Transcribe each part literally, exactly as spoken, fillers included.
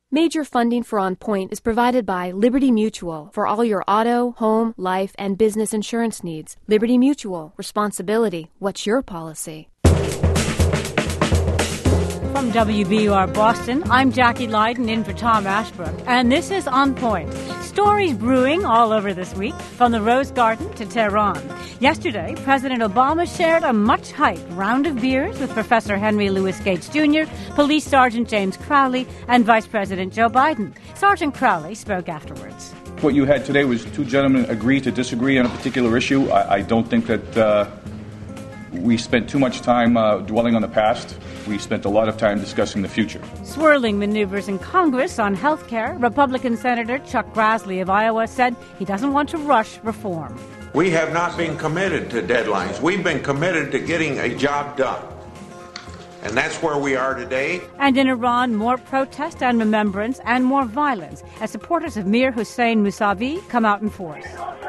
Major funding for On Point is provided by Liberty Mutual for all your auto, home, life, and business insurance needs. Liberty Mutual. Responsibility. What's your policy? From W B U R Boston, I'm Jackie Leiden in for Tom Ashbrook, and this is On Point. Stories brewing all over this week, from the Rose Garden to Tehran. Yesterday, President Obama shared a much-hyped round of beers with Professor Henry Louis Gates Junior, Police Sergeant James Crowley, and Vice President Joe Biden. Sergeant Crowley spoke afterwards. What you had today was two gentlemen agree to disagree on a particular issue. I, I don't think that uh, we spent too much time uh, dwelling on the past. We spent a lot of time discussing the future. Swirling maneuvers in Congress on health care, Republican Senator Chuck Grassley of Iowa said he doesn't want to rush reform. We have not been committed to deadlines. We've been committed to getting a job done. And that's where we are today. And in Iran, more protest and remembrance and more violence as supporters of Mir Hossein Mousavi come out in force.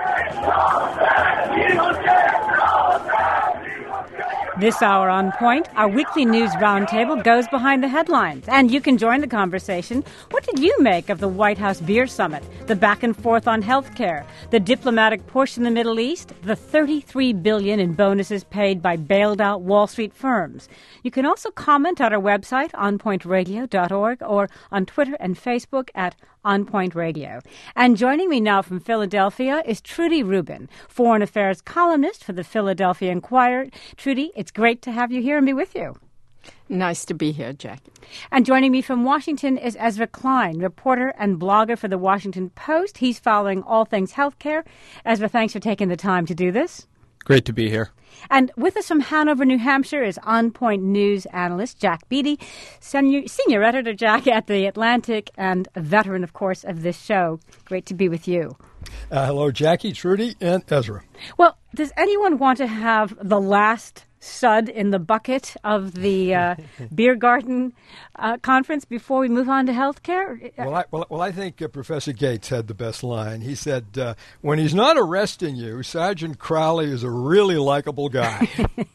This hour on Point, our weekly news roundtable goes behind the headlines, and you can join the conversation. What did you make of the White House Beer Summit, the back and forth on health care, the diplomatic push in the Middle East, the thirty-three billion dollars in bonuses paid by bailed-out Wall Street firms? You can also comment at our website, on point radio dot org, or on Twitter and Facebook at On Point Radio. And joining me now from Philadelphia is Trudy Rubin, foreign affairs columnist for the Philadelphia Inquirer. Trudy, it's great to have you here and be with you. Nice to be here, Jackie. And joining me from Washington is Ezra Klein, reporter and blogger for the Washington Post. He's following all things healthcare. Ezra, thanks for taking the time to do this. Great to be here. And with us from Hanover, New Hampshire is On Point News analyst Jack Beatty, senior, senior editor, Jack, at The Atlantic, and a veteran, of course, of this show. Great to be with you. Uh, hello, Jackie, Trudy, and Ezra. Well, does anyone want to have the last sud in the bucket of the uh, beer garden uh, conference before we move on to healthcare? Well, I, well, well, I think uh, Professor Gates had the best line. He said, uh, when he's not arresting you, Sergeant Crowley is a really likable guy.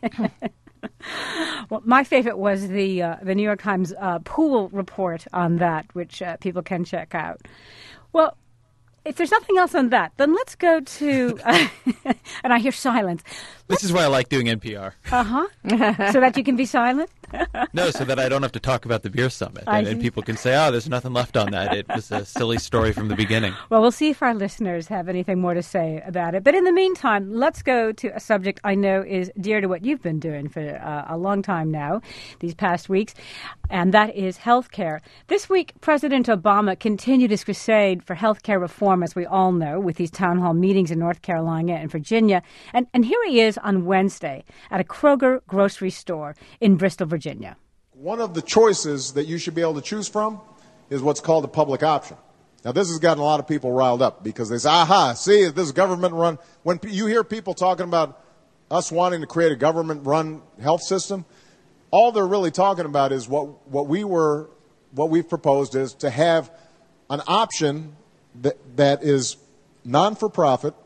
Well, my favorite was the uh, the New York Times uh, pool report on that, which uh, people can check out. Well, if there's nothing else on that, then let's go to, uh, and I hear silence. This is why I like doing N P R. Uh-huh. So that you can be silent? No, so that I don't have to talk about the beer summit. And, and people can say, oh, there's nothing left on that. It was a silly story from the beginning. Well, we'll see if our listeners have anything more to say about it. But in the meantime, let's go to a subject I know is dear to what you've been doing for uh, a long time now, these past weeks, and that is health care. This week, President Obama continued his crusade for health care reform, as we all know, with these town hall meetings in North Carolina and Virginia. And, and here he is on Wednesday at a Kroger grocery store in Bristol, Virginia. One of the choices that you should be able to choose from is what's called a public option. Now, this has gotten a lot of people riled up because they say, aha, see, this government-run. When you hear people talking about us wanting to create a government-run health system, all they're really talking about is what, what we were, what we've proposed is to have an option that, that is non-for-profit.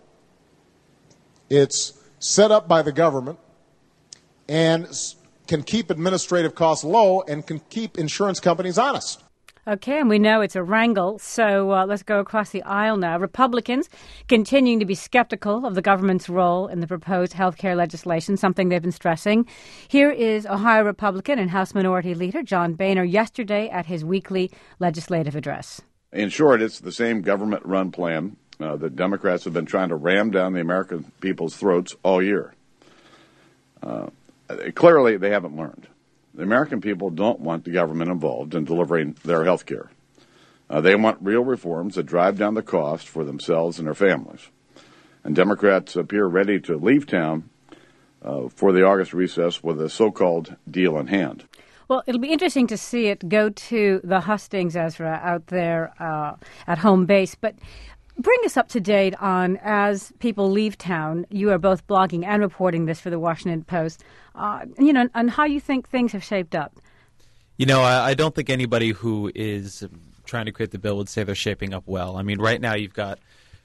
It's set up by the government and can keep administrative costs low and can keep insurance companies honest. Okay, and we know it's a wrangle, so uh, let's go across the aisle now. Republicans continuing to be skeptical of the government's role in the proposed health care legislation, something they've been stressing. Here is Ohio Republican and House Minority Leader John Boehner yesterday at his weekly legislative address. In short, it's the same government-run plan uh, that Democrats have been trying to ram down the American people's throats all year. Uh, clearly, they haven't learned. The American people don't want the government involved in delivering their health care. Uh, they want real reforms that drive down the cost for themselves and their families. And Democrats appear ready to leave town uh, for the August recess with a so-called deal in hand. Well, it'll be interesting to see it go to the hustings, Ezra, out there uh, at home base. But bring us up to date on, as people leave town, you are both blogging and reporting this for the Washington Post, uh, you know, on how you think things have shaped up. You know, I, I don't think anybody who is trying to create the bill would say they're shaping up well. I mean, right now you've got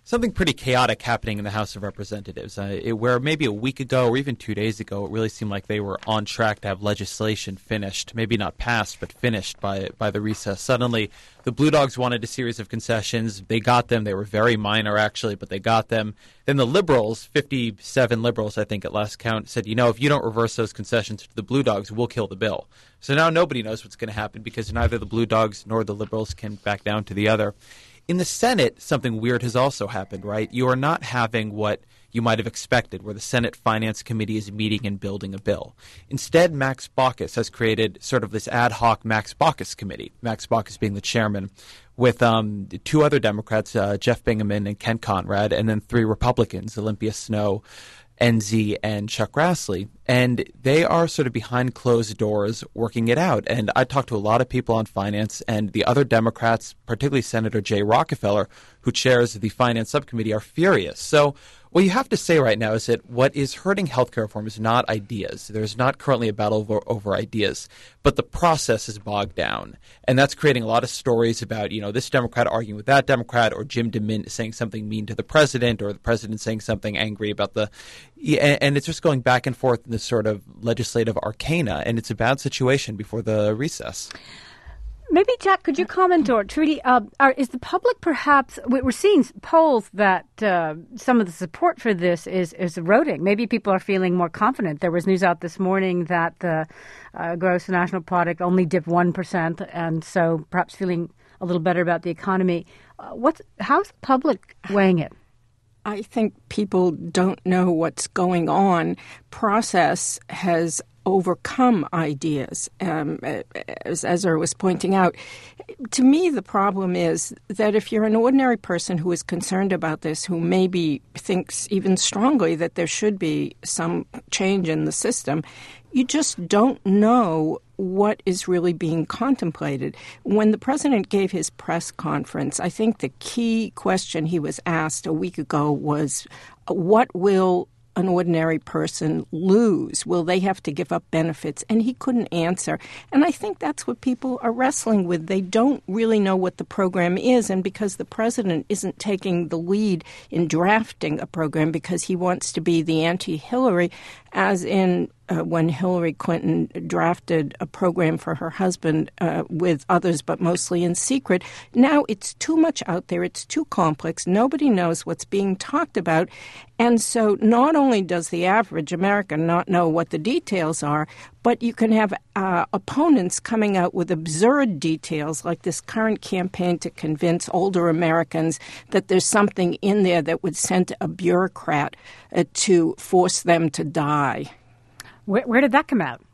something pretty chaotic happening in the House of Representatives, uh, it, where maybe a week ago or even two days ago, it really seemed like they were on track to have legislation finished, maybe not passed, but finished by by the recess. Suddenly, the Blue Dogs wanted a series of concessions. They got them. They were very minor, actually, but they got them. Then the Liberals, fifty-seven Liberals, I think, at last count, said, you know, if you don't reverse those concessions to the Blue Dogs, we'll kill the bill. So now nobody knows what's going to happen because neither the Blue Dogs nor the Liberals can back down to the other. In the Senate, something weird has also happened, right? You are not having what you might have expected, where the Senate Finance Committee is meeting and building a bill. Instead, Max Baucus has created sort of this ad hoc Max Baucus Committee, Max Baucus being the chairman, with um, two other Democrats, uh, Jeff Bingaman and Ken Conrad, and then three Republicans, Olympia Snowe, N Z, and Chuck Grassley. And they are sort of behind closed doors working it out. And I talked to a lot of people on finance, and the other Democrats, particularly Senator Jay Rockefeller, who chairs the Finance Subcommittee, are furious. So what you have to say right now is that what is hurting healthcare reform is not ideas. There's not currently a battle over, over ideas, but the process is bogged down. And that's creating a lot of stories about, you know, this Democrat arguing with that Democrat, or Jim DeMint saying something mean to the president, or the president saying something angry about the – and it's just going back and forth in this sort of legislative arcana, and it's a bad situation before the recess. Maybe, Jack, could you comment, or Trudy, uh, are, is the public perhaps, we're seeing polls that uh, some of the support for this is, is eroding. Maybe people are feeling more confident. There was news out this morning that the uh, gross national product only dipped one percent, and so perhaps feeling a little better about the economy. Uh, what's, how's the public weighing it? I think people don't know what's going on. Process has overcome ideas, um, as Ezra was pointing out. To me, the problem is that if you're an ordinary person who is concerned about this, who maybe thinks even strongly that there should be some change in the system, you just don't know what is really being contemplated. When the president gave his press conference, I think the key question he was asked a week ago was, what will an ordinary person lose? Will they have to give up benefits? And he couldn't answer. And I think that's what people are wrestling with. They don't really know what the program is. And because the president isn't taking the lead in drafting a program because he wants to be the anti-Hillary, as in uh, when Hillary Clinton drafted a program for her husband uh, with others, but mostly in secret. Now it's too much out there. It's too complex. Nobody knows what's being talked about. And so not only does the average American not know what the details are, but you can have uh, opponents coming out with absurd details, like this current campaign to convince older Americans that there's something in there that would send a bureaucrat uh, to force them to die. Where, where did that come out?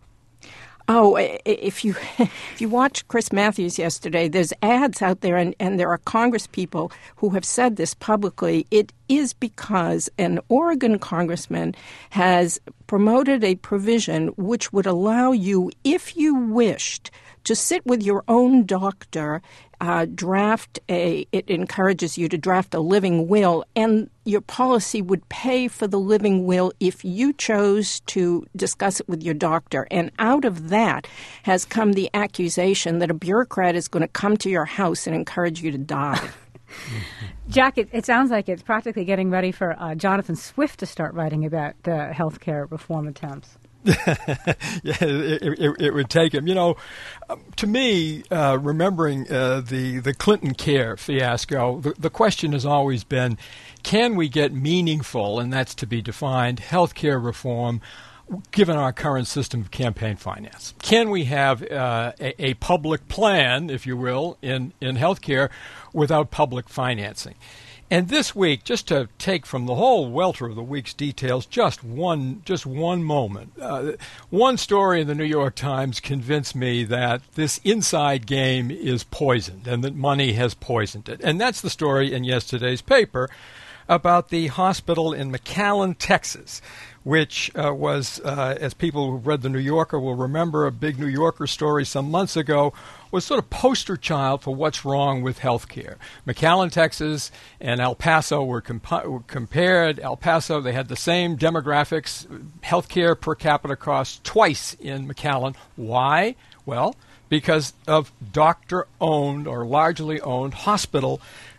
Oh, if you if you watched Chris Matthews yesterday, there's ads out there, and, and there are Congress people who have said this publicly. It is because an Oregon congressman has promoted a provision which would allow you, if you wished, to sit with your own doctor, uh, draft a, it encourages you to draft a living will, and your policy would pay for the living will if you chose to discuss it with your doctor. And out of that has come the accusation that a bureaucrat is going to come to your house and encourage you to die. Jack, it, it sounds like it's practically getting ready for uh, Jonathan Swift to start writing about uh, health care reform attempts. yeah, it, it, it would take him. You know, to me, uh, remembering uh, the, the Clinton Care fiasco, the, the question has always been, can we get meaningful, and that's to be defined, health care reform given our current system of campaign finance? Can we have uh, a, a public plan, if you will, in, in health care without public financing? And this week, just to take from the whole welter of the week's details, just one just one moment. Uh, one story in the New York Times convinced me that this inside game is poisoned and that money has poisoned it. And that's the story in yesterday's paper about the hospital in McAllen, Texas, which uh, was, uh, as people who read The New Yorker will remember, a big New Yorker story some months ago, was sort of poster child for what's wrong with health care. McAllen, Texas, and El Paso were, compa- were compared. El Paso, they had the same demographics, health care per capita costs twice in McAllen. Why? Well, because of doctor-owned or largely owned hospital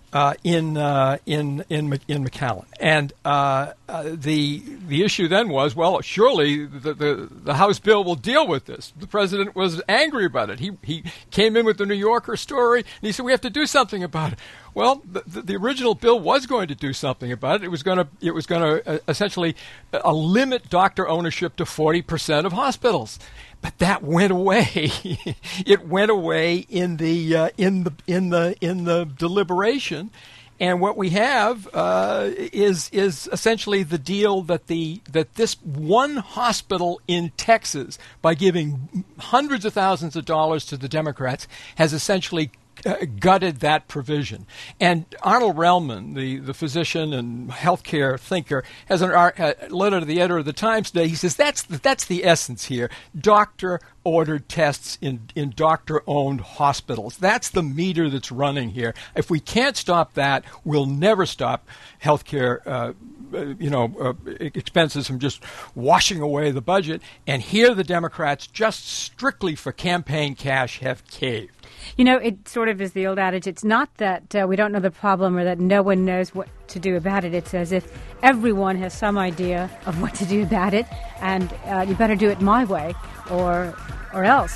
uh, in uh, in in in McAllen, and uh, uh, the the issue then was, well, surely the, the the House bill will deal with this. The president was angry about it. He he came in with the New Yorker story, and he said we have to do something about it. Well, the, the, the original bill was going to do something about it. It was going to it was going to uh, essentially uh, limit doctor ownership to forty percent of hospitals. But that went away. It went away in the uh, in the in the in the deliberation, and what we have uh, is is essentially the deal that the that this one hospital in Texas, by giving hundreds of thousands of dollars to the Democrats, has essentially Uh, gutted that provision. And Arnold Relman, the, the physician and healthcare thinker, has an art, uh, letter to the editor of the Times today. He says that's the, that's the essence here. Doctor-ordered tests in, in doctor-owned hospitals. That's the meter that's running here. If we can't stop that, we'll never stop healthcare uh, you know, uh, expenses from just washing away the budget. And here the Democrats, just strictly for campaign cash, have caved. You know, it sort of is the old adage. It's not that uh, we don't know the problem or that no one knows what to do about it. It's as if everyone has some idea of what to do about it, and uh, you better do it my way or or else.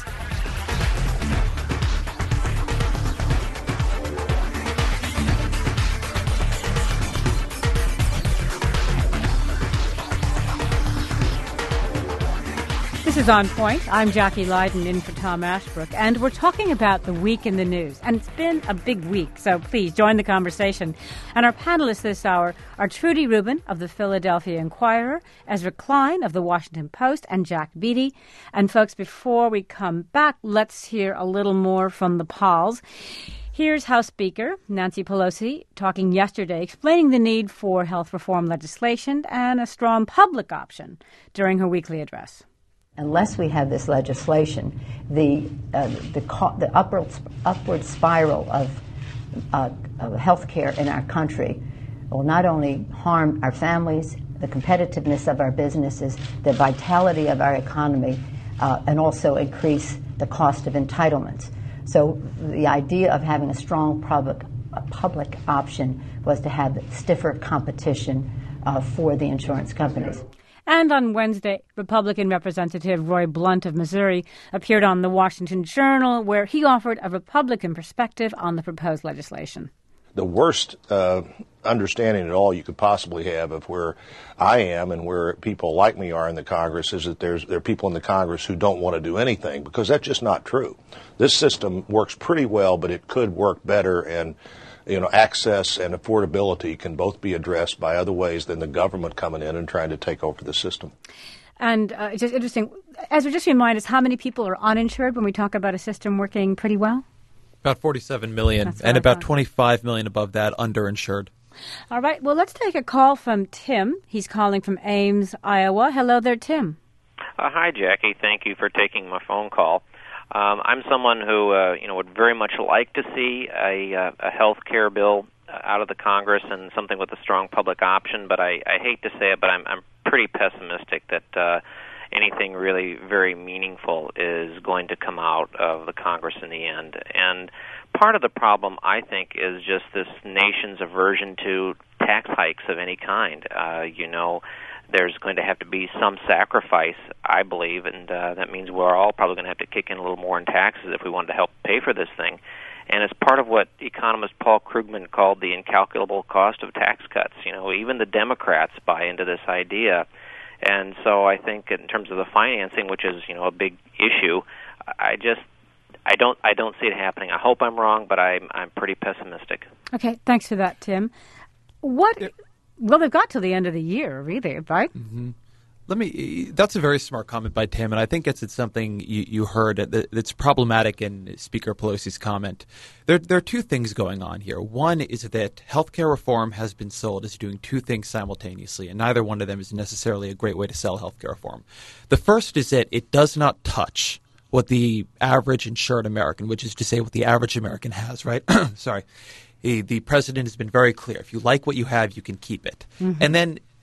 This is On Point. I'm Jackie Leiden in for Tom Ashbrook, and we're talking about the week in the news. And it's been a big week, so please join the conversation. And our panelists this hour are Trudy Rubin of the Philadelphia Inquirer, Ezra Klein of the Washington Post, and Jack Beatty. And folks, before we come back, let's hear a little more from the Pauls. Here's House Speaker Nancy Pelosi talking yesterday, explaining the need for health reform legislation and a strong public option during her weekly address. Unless we have this legislation, the uh, the, co- the upward upward spiral of, uh, of health care in our country will not only harm our families, the competitiveness of our businesses, the vitality of our economy, uh, and also increase the cost of entitlements. So the idea of having a strong public a public option was to have stiffer competition uh, for the insurance companies. And on Wednesday, Republican Representative Roy Blunt of Missouri appeared on the Washington Journal, where he offered a Republican perspective on the proposed legislation. The worst uh, understanding at all you could possibly have of where I am and where people like me are in the Congress is that there's there are people in the Congress who don't want to do anything, because that's just not true. This system works pretty well, but it could work better, and you know, access and affordability can both be addressed by other ways than the government coming in and trying to take over the system. And uh, it's just interesting. Ezra, just remind us how many people are uninsured when we talk about a system working pretty well? About forty-seven million, and about twenty-five million above that underinsured. All right. Well, let's take a call from Tim. He's calling from Ames, Iowa. Hello there, Tim. Uh, hi, Jackie. Thank you for taking my phone call. Um, I'm someone who, uh, you know, would very much like to see a, uh, a health care bill out of the Congress and something with a strong public option. But I, I hate to say it, but I'm, I'm pretty pessimistic that uh, anything really very meaningful is going to come out of the Congress in the end. And part of the problem, I think, is just this nation's aversion to tax hikes of any kind. Uh, you know, there's going to have to be some sacrifice, I believe, and uh, that means we're all probably going to have to kick in a little more in taxes if we wanted to help pay for this thing. And it's part of what economist Paul Krugman called the incalculable cost of tax cuts. You know, even the Democrats buy into this idea. And so I think in terms of the financing, which is, you know, a big issue, I just I don't I don't see it happening. I hope I'm wrong, but I'm I'm pretty pessimistic. Okay, thanks for that, Tim. What yeah. Well, they've got to the end of the year, really, right? Mm-hmm. Let me. That's a very smart comment by Tim, and I think it's, it's something you, you heard that's problematic in Speaker Pelosi's comment. There, there are two things going on here. One is that healthcare reform has been sold as doing two things simultaneously, and neither one of them is necessarily a great way to sell healthcare reform. The first is that it does not touch what the average insured American, which is to say what the average American has, right? Sorry. The, the president has been very clear. If you like what you have, you can keep it. Mm-hmm. And then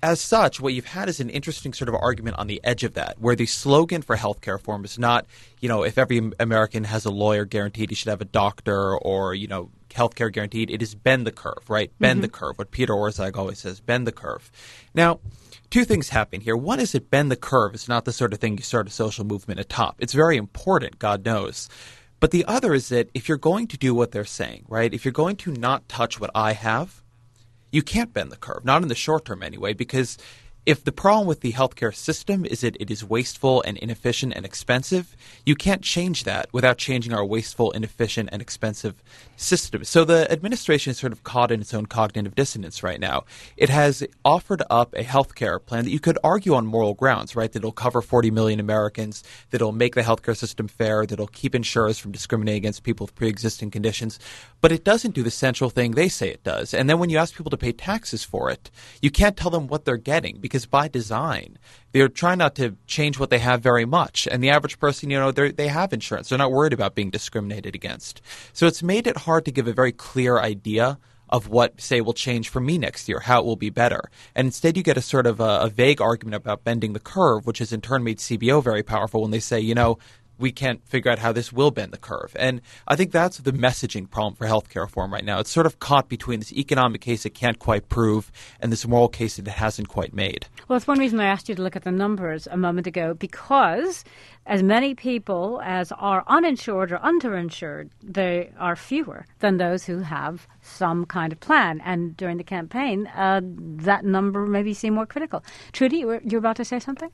as such, what you've had is an interesting sort of argument on the edge of that, where the slogan for healthcare reform is not, you know, if every American has a lawyer guaranteed, he should have a doctor, or, you know, healthcare guaranteed. It is bend the curve, right? Bend mm-hmm. the curve. What Peter Orszag always says, bend the curve. Now, two things happen here. One is that bend the curve is not the sort of thing you start a social movement atop. It's very important, God knows. But the other is that if you're going to do what they're saying, right, if you're going to not touch what I have, you can't bend the curve, not in the short term anyway, because if the problem with the healthcare system is that it is wasteful and inefficient and expensive, you can't change that without changing our wasteful, inefficient, and expensive system. So the administration is sort of caught in its own cognitive dissonance right now. It has offered up a healthcare plan that you could argue on moral grounds, right, that it'll cover forty million Americans, that it'll make the healthcare system fair, that it'll keep insurers from discriminating against people with pre-existing conditions. But it doesn't do the central thing they say it does. And then when you ask people to pay taxes for it, you can't tell them what they're getting, because by design, they're trying not to change what they have very much. And the average person, you know, they have insurance. They're not worried about being discriminated against. So it's made it hard to give a very clear idea of what, say, will change for me next year, how it will be better. And instead you get a sort of a, a vague argument about bending the curve, which has in turn made C B O very powerful when they say, you know, we can't figure out how this will bend the curve. And I think that's the messaging problem for healthcare reform right now. It's sort of caught between this economic case it can't quite prove and this moral case that it hasn't quite made. Well, it's one reason I asked you to look at the numbers a moment ago, because as many people as are uninsured or underinsured, they are fewer than those who have some kind of plan. And during the campaign, uh, that number maybe seemed more critical. Trudy, you were, you were about to say something?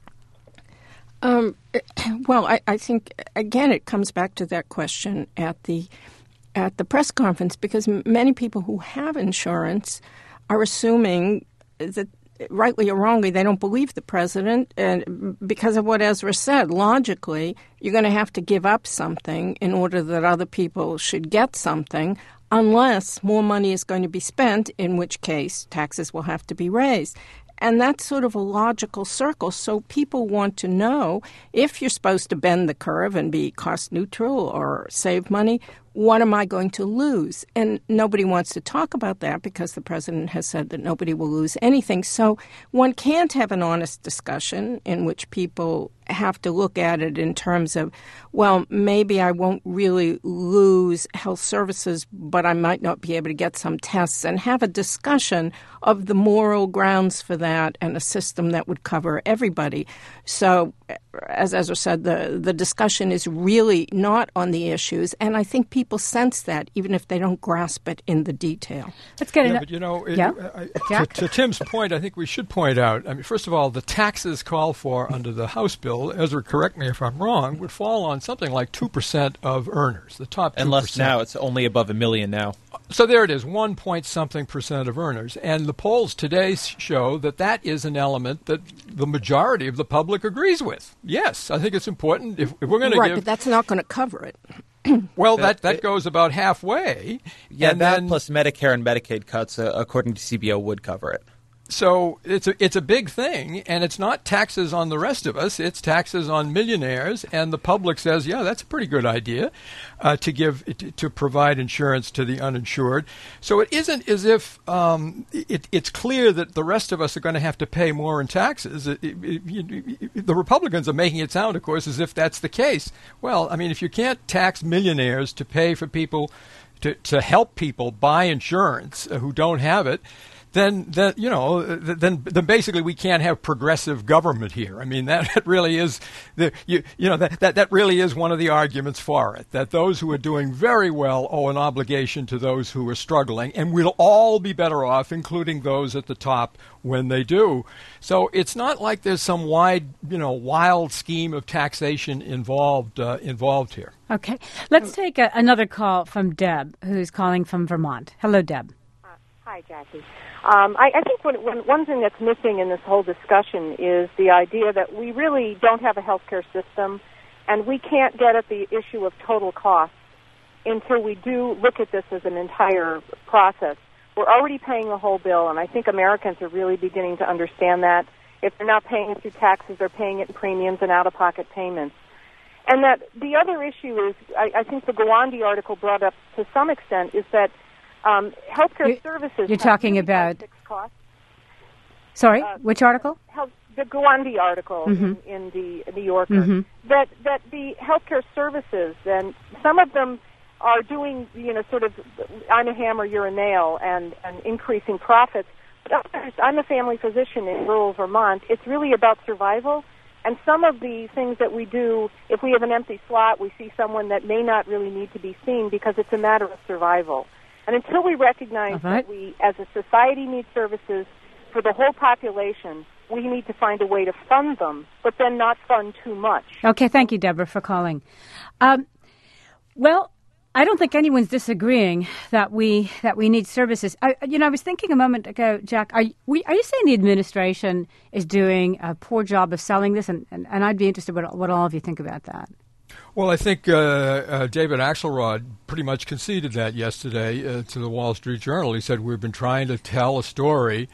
Um, well, I, I think, again, it comes back to that question at the at the press conference, because m- many people who have insurance are assuming that, rightly or wrongly, they don't believe the president. And because of what Ezra said, logically, you're going to have to give up something in order that other people should get something, unless more money is going to be spent, in which case taxes will have to be raised. And that's sort of a logical circle. So people want to know, if you're supposed to bend the curve and be cost neutral or save money, what am I going to lose? And nobody wants to talk about that, because the president has said that nobody will lose anything. So one can't have an honest discussion in which people have to look at it in terms of, well, maybe I won't really lose health services, but I might not be able to get some tests, and have a discussion of the moral grounds for that and a system that would cover everybody. So, as Ezra said, the, the discussion is really not on the issues, and I think people sense that, even if they don't grasp it in the detail. Let's get yeah, it. But, you know, it, yeah. I, to, to Tim's point, I think we should point out, I mean, first of all, the taxes called for under the House bill, Ezra, correct me if I'm wrong, would fall on something like two percent of earners, the top two percent. Unless now it's only above a million now. So there it is, one point something percent of earners. And the polls today show that that is an element that the majority of the public agrees with. Yes, I think it's important. If, if we're going to right, give... but that's not going to cover it. Well, that, that goes about halfway. Yeah, and that then, plus Medicare and Medicaid cuts, uh, according to C B O, would cover it. So it's a, it's a big thing, and it's not taxes on the rest of us. It's taxes on millionaires, and the public says, yeah, that's a pretty good idea uh, to give to, to provide insurance to the uninsured. So it isn't as if um, it, it's clear that the rest of us are going to have to pay more in taxes. It, it, it, it, the Republicans are making it sound, of course, as if that's the case. Well, I mean, if you can't tax millionaires to pay for people, to, to help people buy insurance uh, who don't have it, Then, then you know, then, then basically we can't have progressive government here. I mean, that, that really is the you, you know that, that that really is one of the arguments for it. That those who are doing very well owe an obligation to those who are struggling, and we'll all be better off, including those at the top, when they do. So it's not like there's some wide, you know, wild scheme of taxation involved uh, involved here. Okay, let's take a, another call from Deb, who's calling from Vermont. Hello, Deb. Uh, hi, Jackie. Um, I, I think when, when, one thing that's missing in this whole discussion is the idea that we really don't have a healthcare system, and we can't get at the issue of total cost until we do look at this as an entire process. We're already paying the whole bill, and I think Americans are really beginning to understand that. If they're not paying it through taxes, they're paying it in premiums and out-of-pocket payments. And that the other issue is, I, I think the Gawande article brought up to some extent, is that Um, healthcare you're, services. You're talking about. Costs. Sorry, uh, which article? Health, the Gawande article mm-hmm. in, in the New Yorker, mm-hmm. that that the healthcare services, and some of them are doing, you know, sort of, I'm a hammer, you're a nail, and, and increasing profits. But others, I'm a family physician in rural Vermont. It's really about survival. And some of the things that we do, if we have an empty slot, we see someone that may not really need to be seen because it's a matter of survival. And until we recognize right. that we, as a society, need services for the whole population, we need to find a way to fund them, but then not fund too much. Okay, thank you, Deborah, for calling. Um, well, I don't think anyone's disagreeing that we that we need services. I, you know, I was thinking a moment ago, Jack, are, we, are you saying the administration is doing a poor job of selling this? And, and, and I'd be interested what, what all of you think about that. Well, I think uh, uh, David Axelrod pretty much conceded that yesterday uh, to the Wall Street Journal. He said, we've been trying to tell a story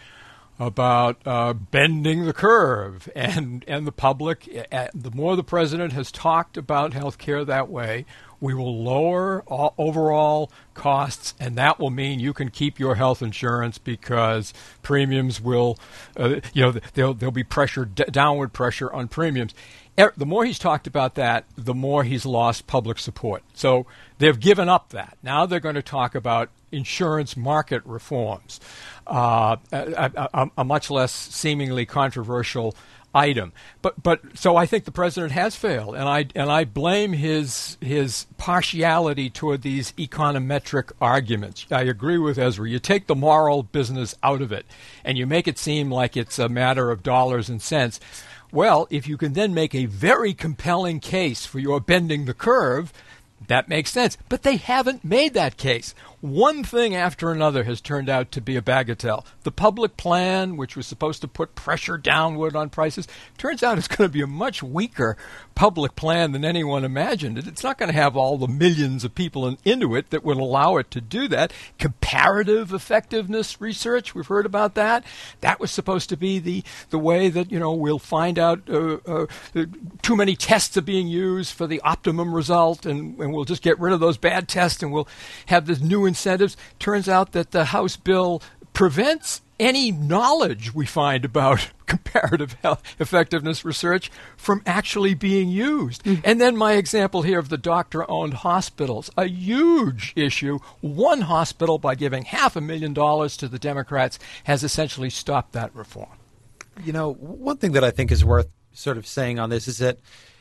about uh, bending the curve, and and the public, uh, the more the president has talked about health care that way, we will lower all, overall costs, and that will mean you can keep your health insurance because premiums will, uh, you know, there'll, there'll be pressure, d- downward pressure on premiums. The more he's talked about that, the more he's lost public support. So they've given up that. Now they're going to talk about insurance market reforms, uh, a, a, a much less seemingly controversial item. But but so I think the president has failed, and I and I blame his his partiality toward these econometric arguments. I agree with Ezra. You take the moral business out of it, and you make it seem like it's a matter of dollars and cents. Well, if you can then make a very compelling case for your bending the curve, that makes sense. But they haven't made that case. One thing after another has turned out to be a bagatelle. The public plan, which was supposed to put pressure downward on prices, turns out it's going to be a much weaker public plan than anyone imagined. It's not going to have all the millions of people in, into it that would allow it to do that. Comparative effectiveness research, we've heard about that. That was supposed to be the, the way that, you know, we'll find out uh, uh, too many tests are being used for the optimum result, and, and we'll just get rid of those bad tests, and we'll have this new incentives. Turns out that the House bill prevents any knowledge we find about comparative health effectiveness research from actually being used. Mm. And then my example here of the doctor-owned hospitals, a huge issue. One hospital, by giving half a million dollars to the Democrats, has essentially stopped that reform. You know, one thing that I think is worth sort of saying on this is that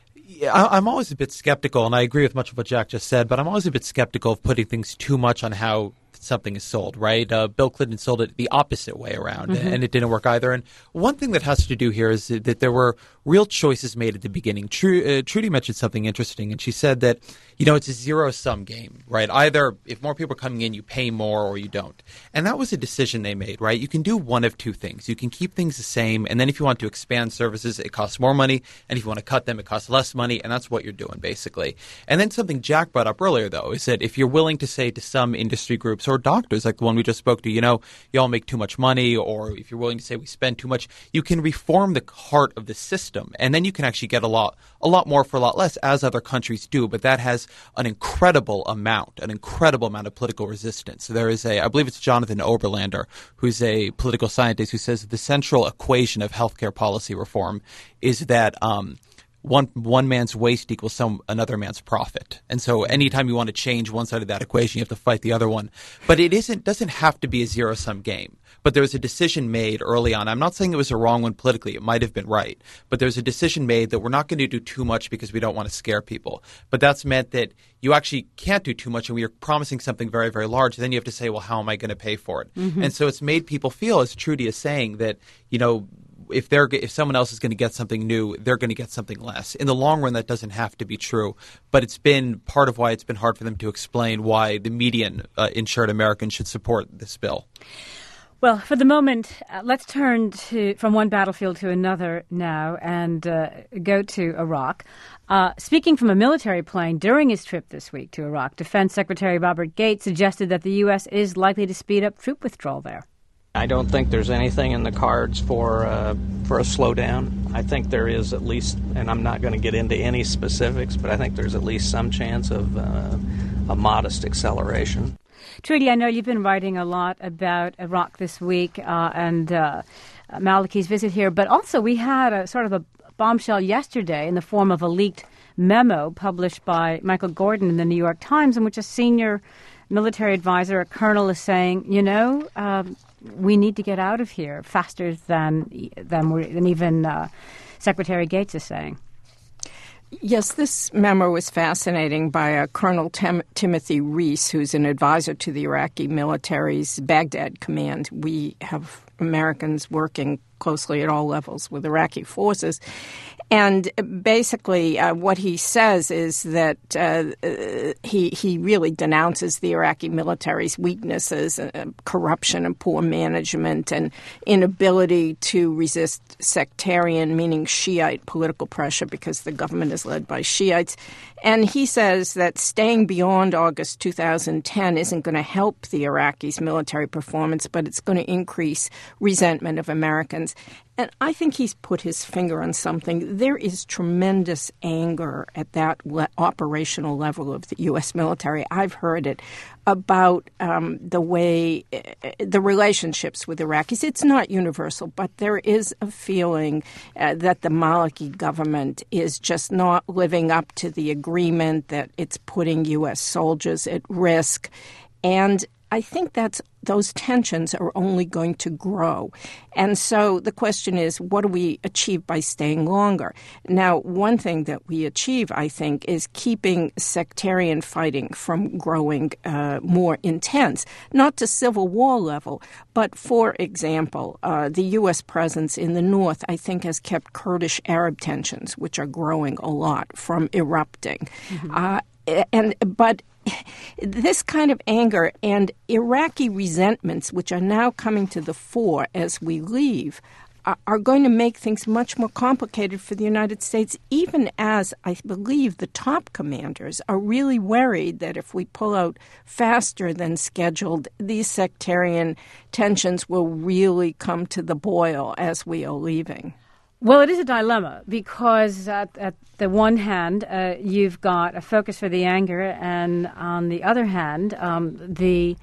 I'm always a bit skeptical, and I agree with much of what Jack just said, but I'm always a bit skeptical of putting things too much on how something is sold, right? Uh, Bill Clinton sold it the opposite way around, mm-hmm. and it didn't work either. And one thing that has to do here is that there were real choices made at the beginning. Tru- uh, Trudy mentioned something interesting, and she said that, you know, it's a zero-sum game, right? Either if more people are coming in, you pay more or you don't. And that was a decision they made, right? You can do one of two things. You can keep things the same, and then if you want to expand services, it costs more money, and if you want to cut them, it costs less money, and that's what you're doing, basically. And then something Jack brought up earlier, though, is that if you're willing to say to some industry groups or doctors, like the one we just spoke to, you know, y'all make too much money, or if you're willing to say we spend too much, you can reform the heart of the system, and then you can actually get a lot, a lot more for a lot less, as other countries do. But that has an incredible amount, an incredible amount of political resistance. So there is a, I believe it's Jonathan Oberlander, who's a political scientist, who says the central equation of healthcare policy reform is that um, one one man's waste equals some another man's profit. And so anytime you want to change one side of that equation, you have to fight the other one. But it isn't doesn't have to be a zero-sum game. But there was a decision made early on. I'm not saying it was a wrong one politically. It might have been right. But there's a decision made that we're not going to do too much because we don't want to scare people. But that's meant that you actually can't do too much, and we are promising something very, very large. Then you have to say, well, how am I going to pay for it? Mm-hmm. And so it's made people feel, as Trudy is saying, that, you know, if they're if someone else is going to get something new, they're going to get something less. In the long run, that doesn't have to be true. But it's been part of why it's been hard for them to explain why the median uh, insured American should support this bill. Well, for the moment, uh, let's turn to from one battlefield to another now and uh, go to Iraq. Uh, speaking from a military plane during his trip this week to Iraq, Defense Secretary Robert Gates suggested that the U S is likely to speed up troop withdrawal there. I don't think there's anything in the cards for uh, for a slowdown. I think there is at least, and I'm not going to get into any specifics, but I think there's at least some chance of uh, a modest acceleration. Trudy, I know you've been writing a lot about Iraq this week, uh, and uh, uh, Maliki's visit here. But also we had a sort of a bombshell yesterday in the form of a leaked memo published by Michael Gordon in the New York Times, in which a senior military advisor, a colonel, is saying, you know, um, we need to get out of here faster than than, we're, than even uh, Secretary Gates is saying. Yes, this memo was fascinating by uh, Colonel Tim- Timothy Reese, who's an advisor to the Iraqi military's Baghdad command. We have Americans working closely at all levels with Iraqi forces. And basically uh, what he says is that uh, uh, he he really denounces the Iraqi military's weaknesses, uh, corruption and poor management and inability to resist sectarian, meaning Shiite, political pressure because the government is led by Shiites. And he says that staying beyond August two thousand ten isn't going to help the Iraqis' military performance, but it's going to increase resentment of Americans. And I think he's put his finger on something. There is tremendous anger at that le- operational level of the U S military. I've heard it about um, the way, uh, the relationships with Iraqis. It's not universal, but there is a feeling uh, that the Maliki government is just not living up to the agreement, that it's putting U S soldiers at risk. And I think that's those tensions are only going to grow. And so the question is, what do we achieve by staying longer? Now, one thing that we achieve, I think, is keeping sectarian fighting from growing uh, more intense, not to civil war level, but, for example, uh, the U S presence in the north, I think, has kept Kurdish-Arab tensions, which are growing a lot, from erupting. Mm-hmm. Uh, and but this kind of anger and Iraqi resentments, which are now coming to the fore as we leave, are going to make things much more complicated for the United States, even as I believe the top commanders are really worried that if we pull out faster than scheduled, these sectarian tensions will really come to the boil as we are leaving. Well, it is a dilemma because at, at the one hand, uh, you've got a focus for the anger, and on the other hand, um, the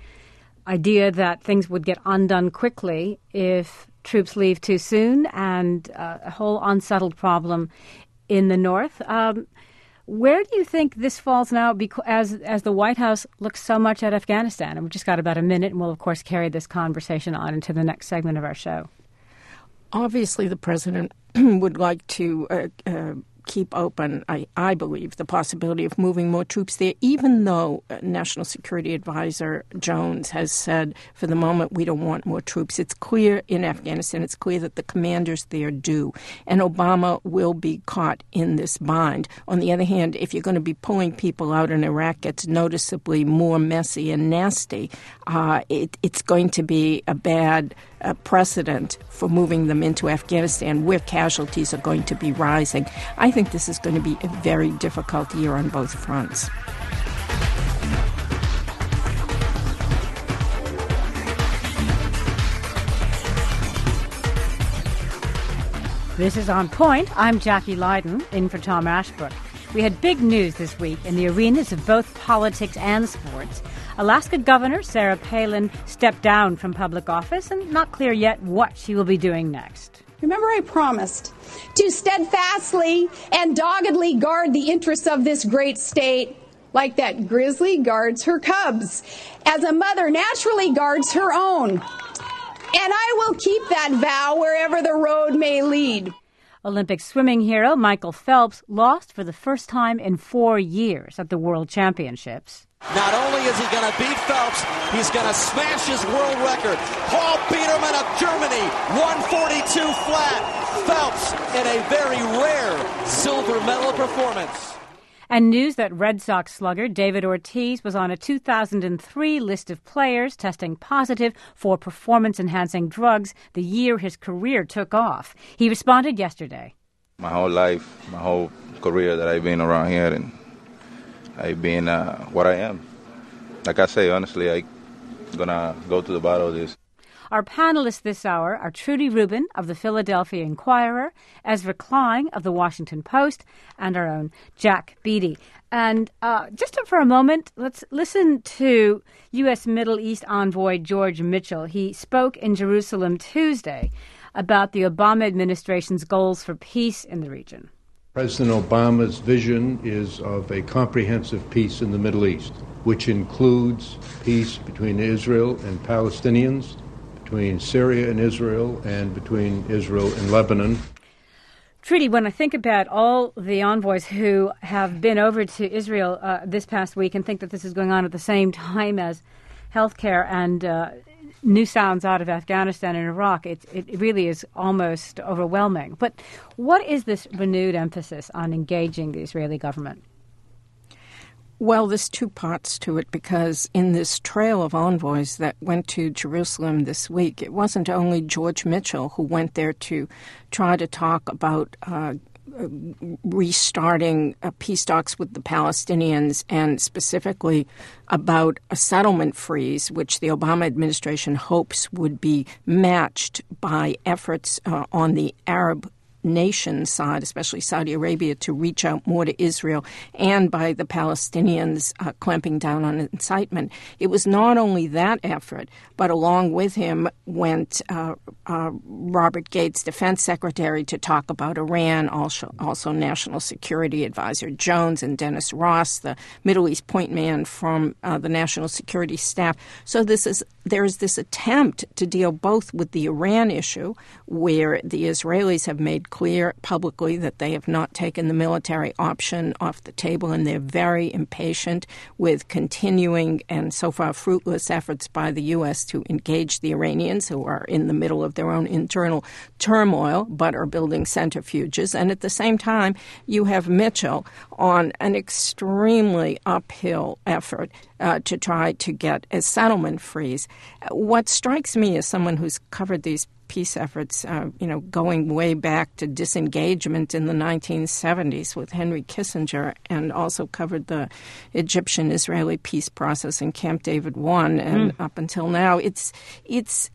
idea that things would get undone quickly if troops leave too soon, and uh, a whole unsettled problem in the north. Um, where do you think this falls now, because as, as the White House looks so much at Afghanistan? And we've just got about a minute, and we'll, of course, carry this conversation on into the next segment of our show. Obviously, the president would like to uh, uh, keep open, I, I believe, the possibility of moving more troops there, even though uh, National Security Advisor Jones has said, for the moment, we don't want more troops. It's clear in Afghanistan, it's clear that the commanders there do, and Obama will be caught in this bind. On the other hand, if you're going to be pulling people out and Iraq gets noticeably more messy and nasty, uh, it, it's going to be a bad uh, precedent for moving them into Afghanistan, where casualties are going to be rising. I think this is going to be a very difficult year on both fronts. This is On Point. I'm Jackie Leiden, in for Tom Ashbrook. We had big news this week in the arenas of both politics and sports. Alaska Governor Sarah Palin stepped down from public office, and not clear yet what she will be doing next. Remember, I promised to steadfastly and doggedly guard the interests of this great state, like that grizzly guards her cubs, as a mother naturally guards her own. And I will keep that vow wherever the road may lead. Olympic swimming hero Michael Phelps lost for the first time in four years at the World Championships. Not only is he going to beat Phelps, he's going to smash his world record. Paul Peterman of Germany, one forty-two flat. Phelps in a very rare silver medal performance. And news that Red Sox slugger David Ortiz was on a two thousand three list of players testing positive for performance-enhancing drugs the year his career took off. He responded yesterday. My whole life, my whole career that I've been around here, and I've been uh, what I am. Like I say, honestly, I'm going to go to the bottom of this. Our panelists this hour are Trudy Rubin of the Philadelphia Inquirer, Ezra Klein of the Washington Post, and our own Jack Beatty. And uh, just for a moment, let's listen to U S Middle East envoy George Mitchell. He spoke in Jerusalem Tuesday about the Obama administration's goals for peace in the region. President Obama's vision is of a comprehensive peace in the Middle East, which includes peace between Israel and Palestinians, between Syria and Israel, and between Israel and Lebanon. Trudy, when I think about all the envoys who have been over to Israel uh, this past week and think that this is going on at the same time as healthcare and uh, new sounds out of Afghanistan and Iraq, it, it really is almost overwhelming. But what is this renewed emphasis on engaging the Israeli government? Well, there's two parts to it, because in this trail of envoys that went to Jerusalem this week, it wasn't only George Mitchell who went there to try to talk about uh, restarting uh, peace talks with the Palestinians, and specifically about a settlement freeze, which the Obama administration hopes would be matched by efforts uh, on the Arab nation side, especially Saudi Arabia, to reach out more to Israel, and by the Palestinians uh, clamping down on incitement. It was not only that effort, but along with him went uh, uh, Robert Gates, defense secretary, to talk about Iran, also, also National Security Advisor Jones and Dennis Ross, the Middle East point man from uh, the National Security Staff. So this is there is this attempt to deal both with the Iran issue, where the Israelis have made clear publicly that they have not taken the military option off the table, and they're very impatient with continuing and so far fruitless efforts by the U S to engage the Iranians, who are in the middle of their own internal turmoil but are building centrifuges. And at the same time, you have Mitchell on an extremely uphill effort uh, to try to get a settlement freeze. What strikes me as someone who's covered these peace efforts, uh, you know, going way back to disengagement in the nineteen seventies with Henry Kissinger, and also covered the Egyptian-Israeli peace process in Camp David one, and mm. up until now, it's it's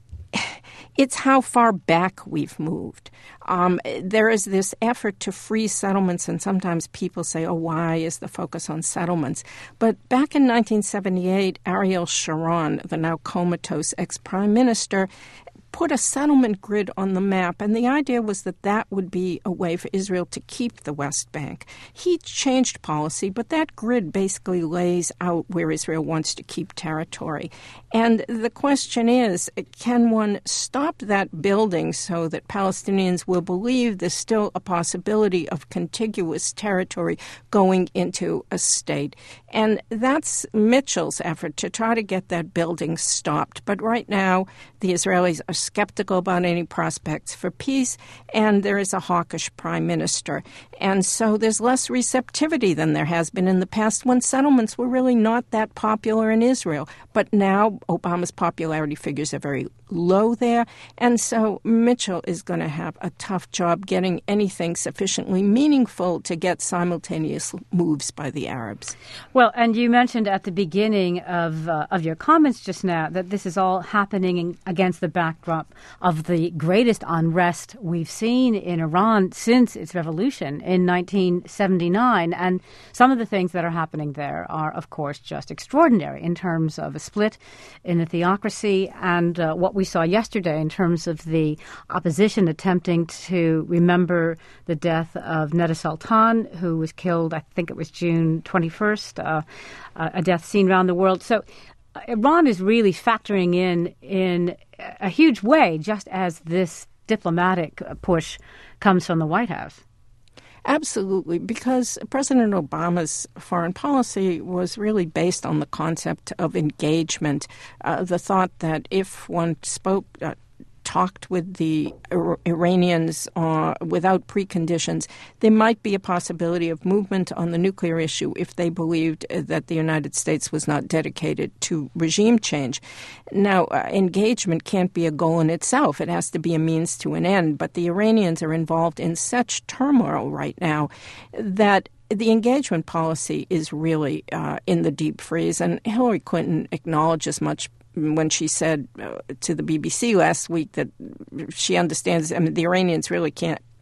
it's how far back we've moved. Um, there is this effort to freeze settlements, and sometimes people say, oh, why is the focus on settlements? But back in nineteen seventy-eight, Ariel Sharon, the now comatose ex-prime minister, put a settlement grid on the map, and the idea was that that would be a way for Israel to keep the West Bank. He changed policy, but that grid basically lays out where Israel wants to keep territory. And the question is, can one stop that building so that Palestinians will believe there's still a possibility of contiguous territory going into a state? And that's Mitchell's effort to try to get that building stopped. But right now, the Israelis are skeptical about any prospects for peace, and there is a hawkish prime minister. And so there's less receptivity than there has been in the past, when settlements were really not that popular in Israel. But now Obama's popularity figures are very low there, and so Mitchell is going to have a tough job getting anything sufficiently meaningful to get simultaneous moves by the Arabs. Well, and you mentioned at the beginning of uh, of your comments just now that this is all happening in, against the backdrop of the greatest unrest we've seen in Iran since its revolution in nineteen seventy-nine. And some of the things that are happening there are, of course, just extraordinary in terms of a split in the theocracy, and uh, what we saw yesterday in terms of the opposition attempting to remember the death of Neda Sultan, who was killed, I think it was June twenty-first, uh, a death seen around the world. So uh, Iran is really factoring in in a huge way, just as this diplomatic push comes from the White House. Absolutely, because President Obama's foreign policy was really based on the concept of engagement, uh, the thought that if one spoke, uh, talked with the Ir- Iranians uh, without preconditions, there might be a possibility of movement on the nuclear issue if they believed that the United States was not dedicated to regime change. Now, uh, engagement can't be a goal in itself. It has to be a means to an end. But the Iranians are involved in such turmoil right now that the engagement policy is really uh, in the deep freeze. And Hillary Clinton acknowledged as much when she said uh, to the B B C last week that she understands, I mean, the Iranians really can't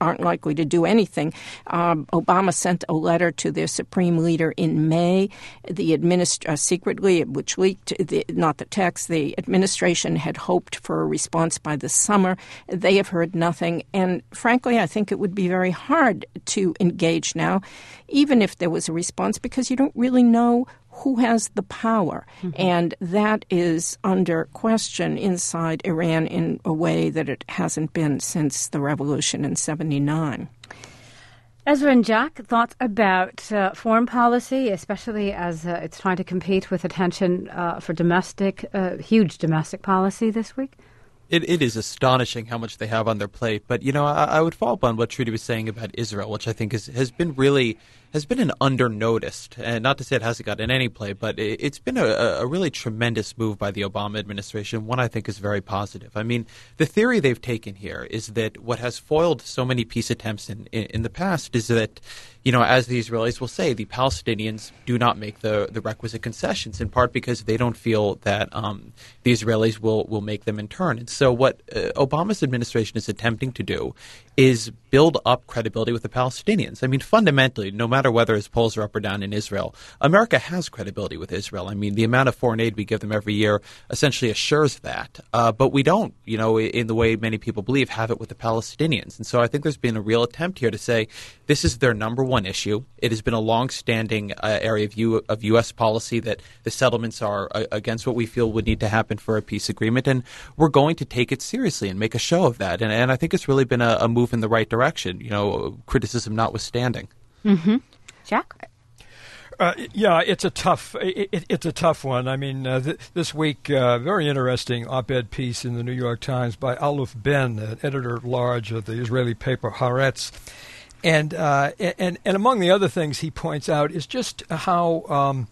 aren't likely to do anything. Um, Obama sent a letter to their supreme leader in May. The administ- uh, secretly, which leaked, the, not the text, the administration had hoped for a response by the summer. They have heard nothing. And frankly, I think it would be very hard to engage now, even if there was a response, because you don't really know who has the power. Mm-hmm. And that is under question inside Iran in a way that it hasn't been since the revolution in seventy-nine. Ezra and Jack, thoughts about uh, foreign policy, especially as uh, it's trying to compete with attention uh, for domestic, uh, huge domestic policy this week? It, it is astonishing how much they have on their plate. But, you know, I, I would follow up on what Trudy was saying about Israel, which I think is, has been really has been an under-noticed, and not to say it hasn't gotten any play, but it, it's been a, a really tremendous move by the Obama administration, one I think is very positive. I mean, the theory they've taken here is that what has foiled so many peace attempts in, in, in the past is that, you know, as the Israelis will say, the Palestinians do not make the, the requisite concessions, in part because they don't feel that um, the Israelis will, will make them in turn. And so what uh, Obama's administration is attempting to do is build up credibility with the Palestinians. I mean, fundamentally, no matter whether his polls are up or down in Israel, America has credibility with Israel. I mean, the amount of foreign aid we give them every year essentially assures that. Uh, but we don't, you know, in the way many people believe, have it with the Palestinians. And so I think there's been a real attempt here to say this is their number one issue. It has been a longstanding uh, area of, U- of U S policy that the settlements are uh, against what we feel would need to happen for a peace agreement. And we're going to take it seriously and make a show of that. And, and I think it's really been a, a move in the right direction, you know, criticism notwithstanding. Mm-hmm. Jack? Uh, yeah, it's a tough it, it, it's a tough one. I mean, uh, th- this week, uh, very interesting op-ed piece in the New York Times by Aluf Ben, uh, editor-at-large of the Israeli paper Haaretz. And, uh, and, and among the other things he points out is just how um,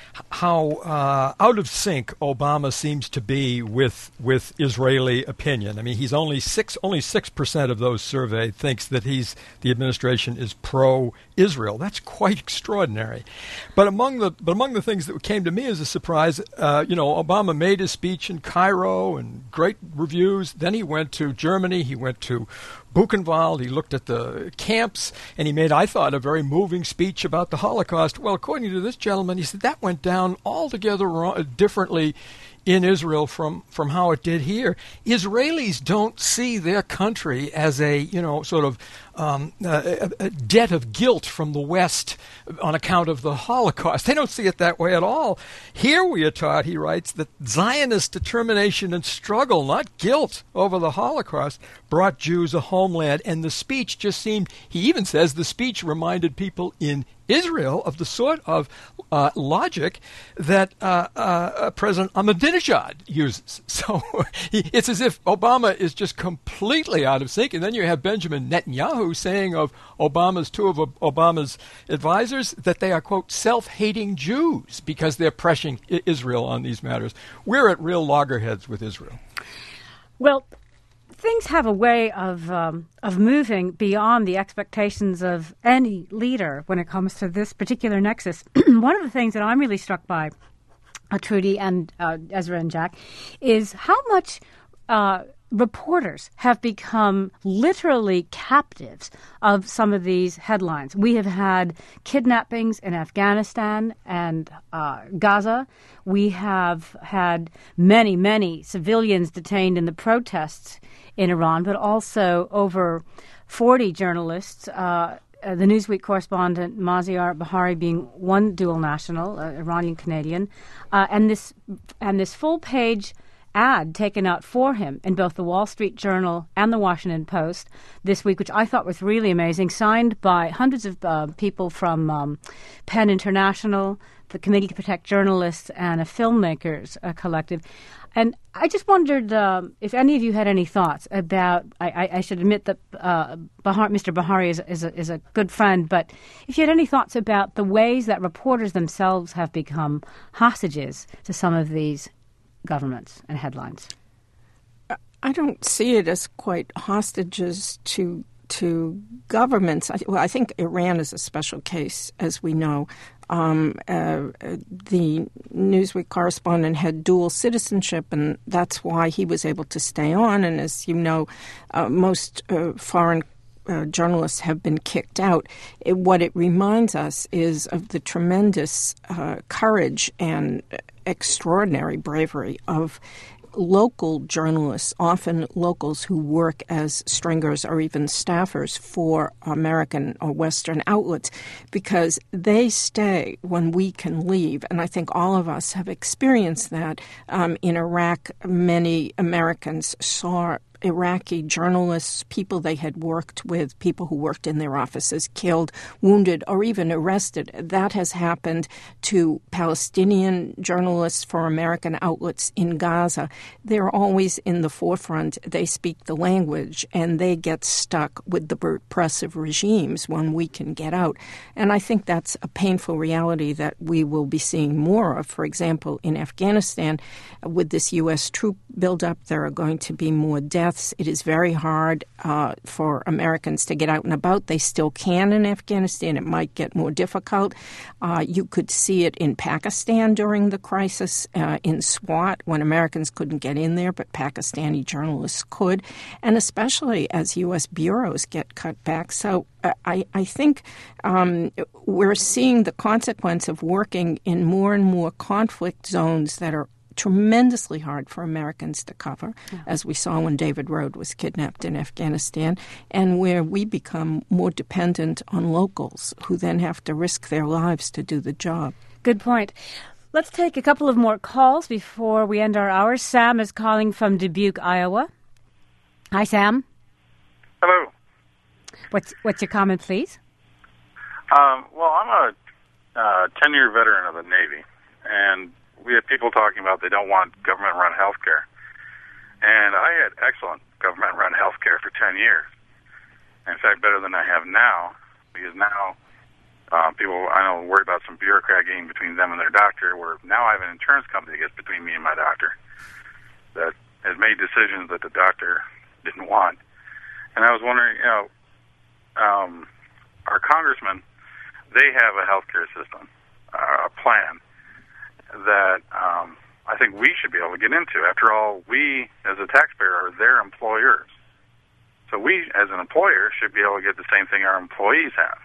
how uh, out of sync Obama seems to be with with Israeli opinion. I mean, he's only six only six percent of those surveyed thinks that he's the administration is pro-Israel. That's quite extraordinary. But among the but among the things that came to me as a surprise, uh, you know, Obama made his speech in Cairo and great reviews. Then he went to Germany. He went to Buchenwald, he looked at the camps, and he made, I thought, a very moving speech about the Holocaust. Well, according to this gentleman, he said that went down altogether wrong, differently in Israel from, from how it did here. Israelis don't see their country as a, you know, sort of um, a, a debt of guilt from the West on account of the Holocaust. They don't see it that way at all. Here we are taught, he writes, that Zionist determination and struggle, not guilt, over the Holocaust brought Jews a homeland. And the speech just seemed, he even says the speech reminded people in Israel of the sort of uh, logic that uh, uh, President Ahmadinejad uses. So it's as if Obama is just completely out of sync. And then you have Benjamin Netanyahu saying of Obama's, two of Obama's advisors, that they are, quote, self-hating Jews because they're pressuring Israel on these matters. We're at real loggerheads with Israel. Well, things have a way of um, of moving beyond the expectations of any leader when it comes to this particular nexus. One of the things that I'm really struck by, uh, Trudy and uh, Ezra and Jack, is how much uh, reporters have become literally captives of some of these headlines. We have had kidnappings in Afghanistan and uh, Gaza. We have had many, many civilians detained in the protests in Iran, but also over forty journalists, uh, uh, the Newsweek correspondent Maziar Bahari being one dual national, uh, Iranian-Canadian, uh, and this and this full-page ad taken out for him in both the Wall Street Journal and the Washington Post this week, which I thought was really amazing, signed by hundreds of uh, people from um, PEN International, the Committee to Protect Journalists, and a filmmakers uh, collective. And I just wondered um, if any of you had any thoughts about, I, I, I should admit that uh, Bahar, Mister Bahari is, is, a, is a good friend, but if you had any thoughts about the ways that reporters themselves have become hostages to some of these governments and headlines. I don't see it as quite hostages to to governments. I, well, I think Iran is a special case, as we know. Um, uh, the Newsweek correspondent had dual citizenship, and that's why he was able to stay on. And as you know, uh, most uh, foreign uh, journalists have been kicked out. It, what it reminds us is of the tremendous uh, courage and extraordinary bravery of local journalists, often locals who work as stringers or even staffers for American or Western outlets, because they stay when we can leave. And I think all of us have experienced that. Um, in Iraq, many Americans saw Iraqi journalists, people they had worked with, people who worked in their offices, killed, wounded, or even arrested. That has happened to Palestinian journalists for American outlets in Gaza. They're always in the forefront. They speak the language, and they get stuck with the repressive regimes when we can get out. And I think that's a painful reality that we will be seeing more of. For example, in Afghanistan, with this U S troop buildup, there are going to be more deaths. It is very hard uh, for Americans to get out and about. They still can in Afghanistan. It might get more difficult. Uh, you could see it in Pakistan during the crisis, uh, in SWAT, when Americans couldn't get in there, but Pakistani journalists could, and especially as U S bureaus get cut back. So uh, I, I think um, we're seeing the consequence of working in more and more conflict zones that are tremendously hard for Americans to cover, yeah. as we saw when David Rode was kidnapped in Afghanistan, and where we become more dependent on locals who then have to risk their lives to do the job. Good point. Let's take a couple of more calls before we end our hour. Sam is calling from Dubuque, Iowa. Hi, Sam. Hello. What's what's your comment, please? Um, well, I'm a uh, ten-year veteran of the Navy, and we have people talking about they don't want government-run health care. And I had excellent government-run health care for ten years. In fact, better than I have now, because now uh, people, I know, worry about some bureaucrat getting between them and their doctor, where now I have an insurance company that gets between me and my doctor that has made decisions that the doctor didn't want. And I was wondering, you know, um, our congressmen, they have a health care system, uh, a plan, that um, I think we should be able to get into. After all, we, as a taxpayer, are their employers. So we, as an employer, should be able to get the same thing our employees have.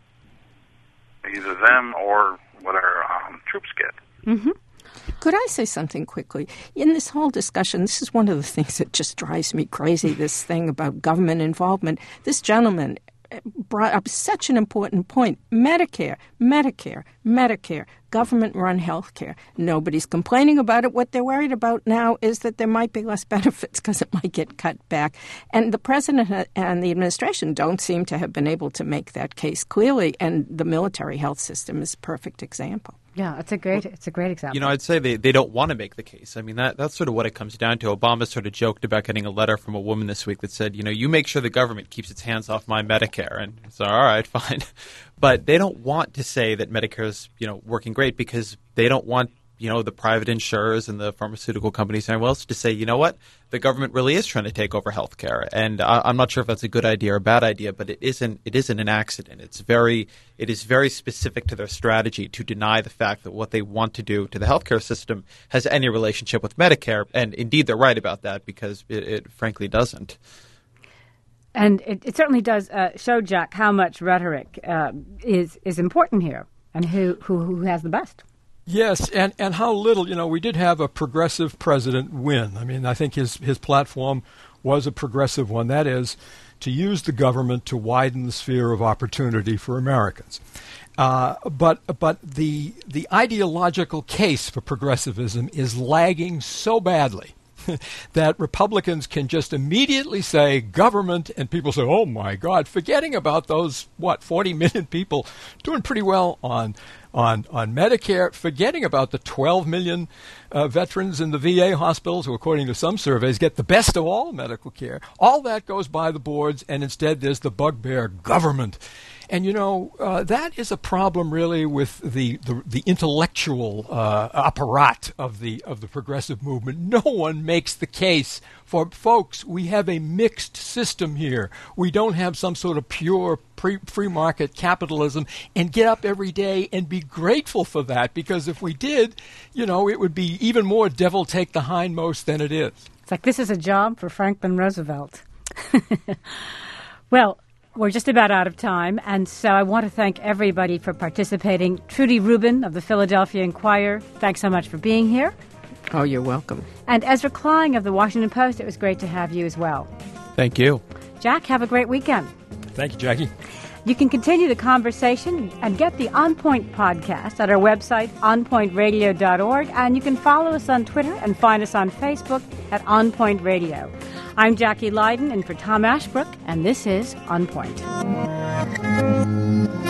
Either them or what our um, troops get. Mm-hmm. Could I say something quickly? In this whole discussion, this is one of the things that just drives me crazy, this thing about government involvement. This gentleman brought up such an important point. Medicare, Medicare, Medicare, government-run health care. Nobody's complaining about it. What they're worried about now is that there might be less benefits because it might get cut back. And the president and the administration don't seem to have been able to make that case clearly, and the military health system is a perfect example. Yeah, it's a great it's a great example. You know, I'd say they, they don't want to make the case. I mean, that that's sort of what it comes down to. Obama sort of joked about getting a letter from a woman this week that said, you know, you make sure the government keeps its hands off my Medicare. And so, all right, fine. But they don't want to say that Medicare is, you know, working great because they don't want, you know, the private insurers and the pharmaceutical companies and everyone else to say, you know what, the government really is trying to take over health care. And I, I'm not sure if that's a good idea or a bad idea, but it isn't it isn't an accident. It's very it is very specific to their strategy to deny the fact that what they want to do to the healthcare system has any relationship with Medicare. And indeed, they're right about that because it, it frankly doesn't. And it, it certainly does uh, show, Jack, how much rhetoric uh, is is important here and who, who, who has the best. Yes, and, and how little, you know, we did have a progressive president win. I mean, I think his, his platform was a progressive one. That is, to use the government to widen the sphere of opportunity for Americans. Uh, but but the the ideological case for progressivism is lagging so badly that Republicans can just immediately say government, and people say, oh, my God, forgetting about those, what, forty million people doing pretty well on on on Medicare, forgetting about the twelve million uh, veterans in the V A hospitals who, according to some surveys, get the best of all medical care. All that goes by the boards, and instead there's the bugbear government. And, you know, uh, that is a problem really with the, the, the intellectual uh, apparat of the of the progressive movement. No one makes the case for, folks, we have a mixed system here. We don't have some sort of pure pre- free market capitalism, and get up every day and be grateful for that, because if we did, you know, it would be even more devil take the hindmost than it is. It's like this is a job for Franklin Roosevelt. Well, We're just about out of time, and so I want to thank everybody for participating. Trudy Rubin of the Philadelphia Inquirer, thanks so much for being here. Oh, you're welcome. And Ezra Klein of the Washington Post, it was great to have you as well. Thank you. Jack, have a great weekend. Thank you, Jackie. You can continue the conversation and get the On Point podcast at our website, on point radio dot org, and you can follow us on Twitter and find us on Facebook at On Point Radio. I'm Jackie Leiden, and for Tom Ashbrook, and this is On Point.